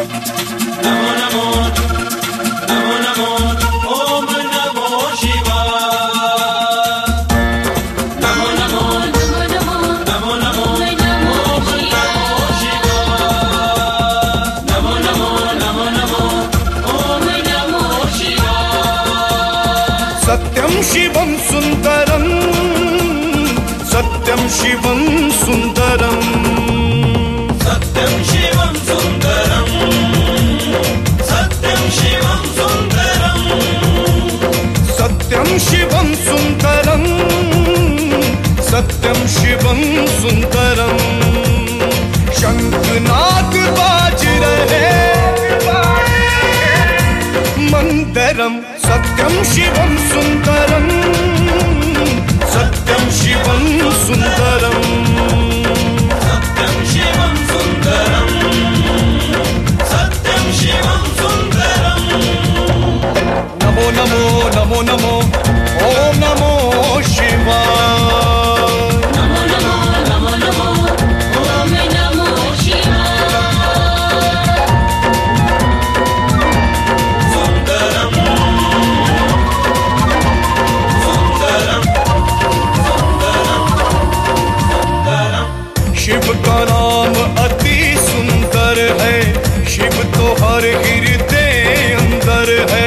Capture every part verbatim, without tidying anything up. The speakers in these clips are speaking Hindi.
सत्यं शिवं सुंदरं, सत्यं शिवं सुंदरं, सत्यं शिवं सुंदरं, सत्यं शिवं सुंदरं, सत्यं शिवं सुंदरं, सत्यं शिवं सुंदरं। शंखनाद बाज रहे मंदरम, सत्यं शिवं सुंदरं, सत्यं शिवं सुंदरं, सत्यं शिवं सुंदरं, सत्यं शिवं सुंदरं। नमो नमो नमो नमो ओम नमो शिवाय। नमो नमो नमो नमो ओम नमो शिवाय। सुंदरं सुंदरं सुंदरं सुंदरं। शिव का नाम अति सुंदर है, शिव तो हर हृदय अंदर है।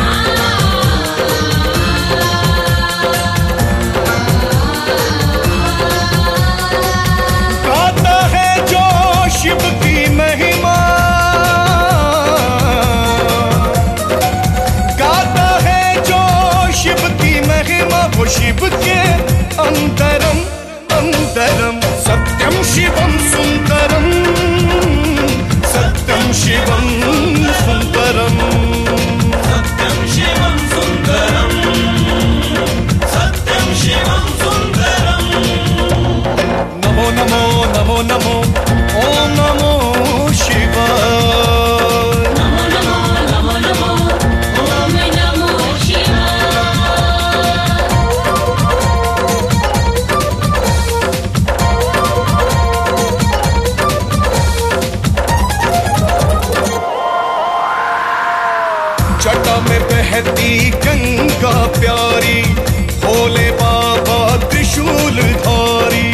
गाता है जो शिव की महिमा, गाता है जो शिव की महिमा, वो शिव के अंतरम अंतरम। सत्यं शिवं सुंदरं, सत्यं शिवं सुंदरं, सत्यं शिवं सुंदरं, सत्यं शिवं सुंदरं। नमो नमो नमो नमो ओम नमो शिवाय। नमो नमो नमो नमो ओम नमो शिवाय। जटा में बहती गंगा प्यारी, भोले बाबा त्रिशूल धारी।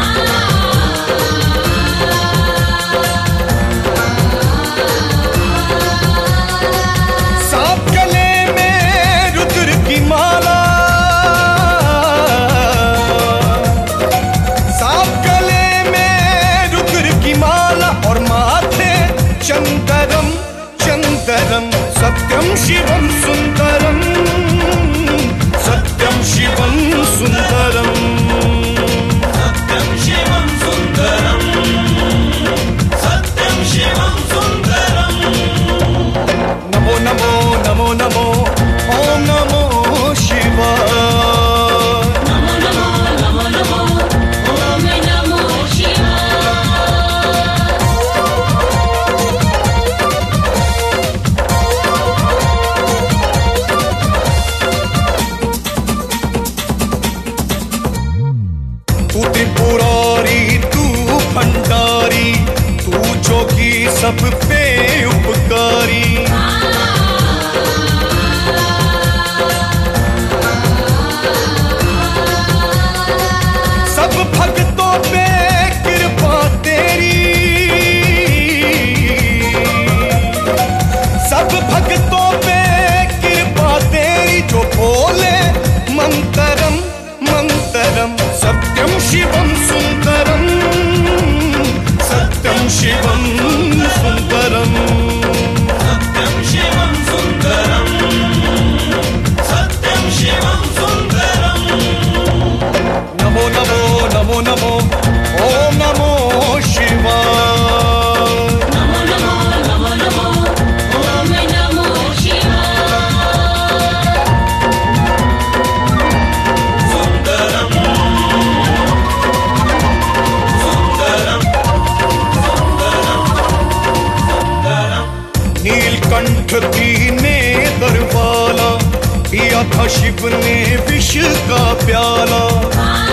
सांप गले में रुद्र की माला, सांप गले में रुद्र की माला, और माथे चंदरम चंदरम। सत्यं शिवं सुंदरं, सत्यं शिवं सुंदरं, सत्यं शिवं सुंदरं, सत्यं शिवं सुंदरं। नमो नमो नमो नमो ओम नमो शिवाय। नमो नमो नमो नमो ओम नमो शिवाय। तू त्रिपुरारी तू भंडारी, तू जोगी सब पे उपकारी। सब भक्तों पे कृपा तेरी, सब भक्तों पे कृपा तेरी, जो बोले मंतरम मंतरम। सत्यं शिवं सुंदरं, सत्यं शिवं सुंदरं, सत्यं शिवं सुंदरं, सत्यं शिवं सुंदरं। नमो नमो नमो नमो ओम नमो शिवाय। नमो नमो नमो नमो ओम नमो शिवाय। सुंदरं सुंदरं सुंदरं सुंदरं। नीलकंठ पीने दरवाला, पिया था शिव ने विष का प्याला।